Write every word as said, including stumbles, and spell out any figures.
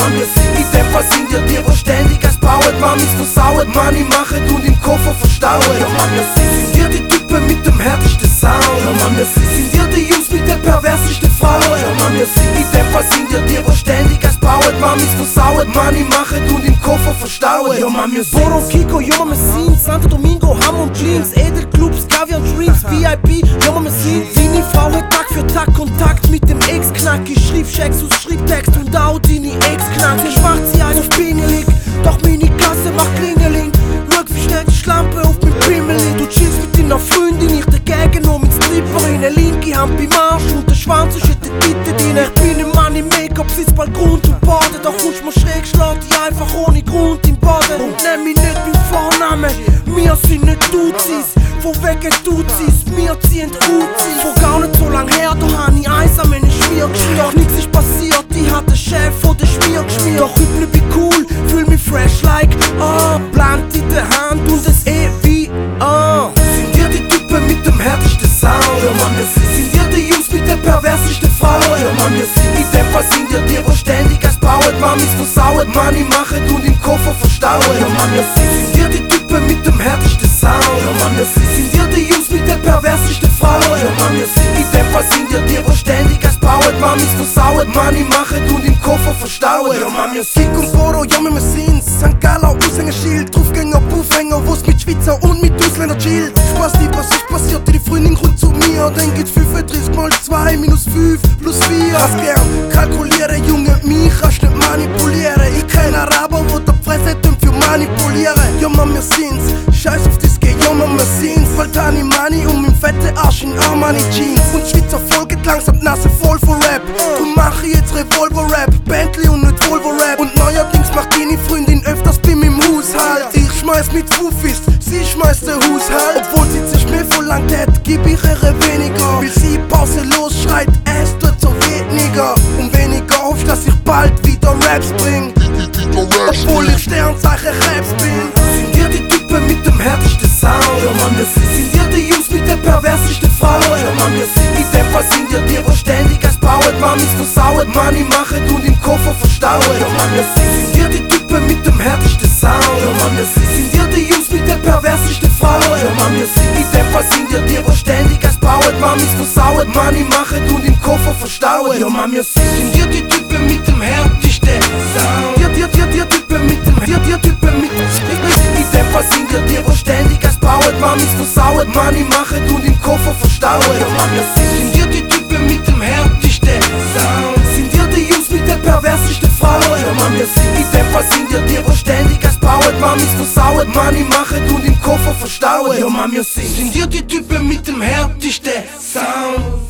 Mann, wir sind in dem Fall sind wir die, wo ständig es bauen. Mamis versauen, Money machen und im Koffer verstauen. Ja Mann, wir sind, sind wir die Typen mit dem härtesten Sound. Ja Mann, wir sind, sind wir die Jungs mit der perversesten Frau. Ja Mann, wir sind in dem Fall sind wir die, wo ständig es bauen. Mamis versauen, Money machen und im Koffer verstauen. Ja Mann, wir sind Boro, Kiko, ja Mann, wir sind Santo Domingo, Hamm und Jeans, Edelclubs, Kaviar und Dreams, V I P, ja Mann, wir sind deine Frau hat Tag für Tag Kontakt mit dem Ex-Knack. Ich schrieb Schecks aus Schriebtext und auch deine Ex-Knack. Sie schwacht sie ein auf Pingelig, doch meine Kasse macht Klingeling. Schau, wie schnell die Schlampe auf mein Pimmel. Du chillst mit deiner Freundin, ich dagegen nur mit Stripperin. Eine linke Hand beim Arsch und der Schwanz ist in der Titte drin. Ich bin ein Mann im Make-up, sitz bald Grund und Baden. Da kommst du mir schräg, schlag dich einfach ohne Grund im Baden. Und nenn mich nicht beim Vornamen, wir sind nicht Duzis. Von wegen Duzis, wir ziehen Uzis. Vor gar nicht so lang her, da hab ich einsam in den Schmier geschmiert. Doch nix ist passiert, ich hab den Chef von der Schmier geschmiert. Doch heute nicht bin cool, fühl mich fresh like ah, Blunt in der Hand und das E wie ah. Sind wir die Typen mit dem härtesten Sound? Ja Mann, wir sind, sind wir die Jungs mit der perversesten Frau? Ja Mann, wir sind, in dem Fall sind wir die, wo ständig es bauen. Mamis versauen, Money machen und im Koffer verstauen. Ja Mann, wir sind, sind wir die Typen mit dem härtesten Sound? Ja Mann, wir sind, sind wir die Jungs mit der perversesten Frau? Ja Mann, wir sind, in dem Fall sind wir die, wo ständig es bauen. Mamis versauen, Money machen und im Koffer verstauen. Ja Mann, wir sind Kick und Boro, ja wir sind Sankt Gallen, Aushängeschild, Draufgänger, Buffhänger, wo's mit Schweizer und mit Ausländer chillt. Spaß die, was ist passiert, die Freundin kommt zu mir. Dann geht fünfunddreißig mal zwei minus fünf plus vier. Hast gern kalkuliere, Junge, mich kannst nicht manipulieren. Ich kein Araber, wo der Fresse tun für manipulieren. Ja Mann, wir sind's, scheiß auf das Geld, ja Mann, wir sind's. Faltani Money und mein fette Arsch in Armani Jeans. Und Schweizer Volk geht langsam die Nase voll von Rap. Du mach jetzt Revolver-Rap, Bentley und nicht Volvo-Rap. Und neuerdings macht deine Freundin öfters bei mir im Haushalt. Ich schmeiß mit Fufis, sie schmeißt der Haushalt. Obwohl sie sich mir verlangt hat, gib ich ihre weniger. Will sie pauselos schreit, es tut so weniger. Und weniger hofft, dass ich bald wieder Raps bring. Obwohl ich Sternzeichen Raps bin. Sind wir die Typen mit dem härtesten Sound? Ja Mann, wir sind, sind wir die Jungs mit der perversesten Frau? Ja Mann, wir sind, in dem Fall sind wir die, wo ständig es bauen. Mamis versauen, Money machen und im Koffer verstauen. Ja Mann, wir sind, sind wir die Typen mit dem härtesten Sound? Ja Mann, wir sind, sind wir die Jungs mit der perversesten Frau? Ja Mann, wir sind, in dem Fall sind wir die, wo ständig es bauen. Mamis versauen, Money machen und im Koffer verstauen. Ja Mann, wir sind, sind wir die Typen mit dem härtesten Sound? Ja, die, die, die Typen mit dem, die, die Typen mit dem. In dem Fall sind wir die, wo ständig es bauen. Mamis versauen, Money machen und im Koffer verstauen. Ja Mann, wir sind, sind wir die Typen mit dem härtesten Sound? Sind wir die Jungs mit der perversesten Frau? Ja Mann, wir sind, in dem Fall sind wir die, wo ständig es bauen. Mamis versauen, Money machen und im Koffer verstauen. Ja Mann, wir sind, sind wir die Typen mit dem härtesten Sound?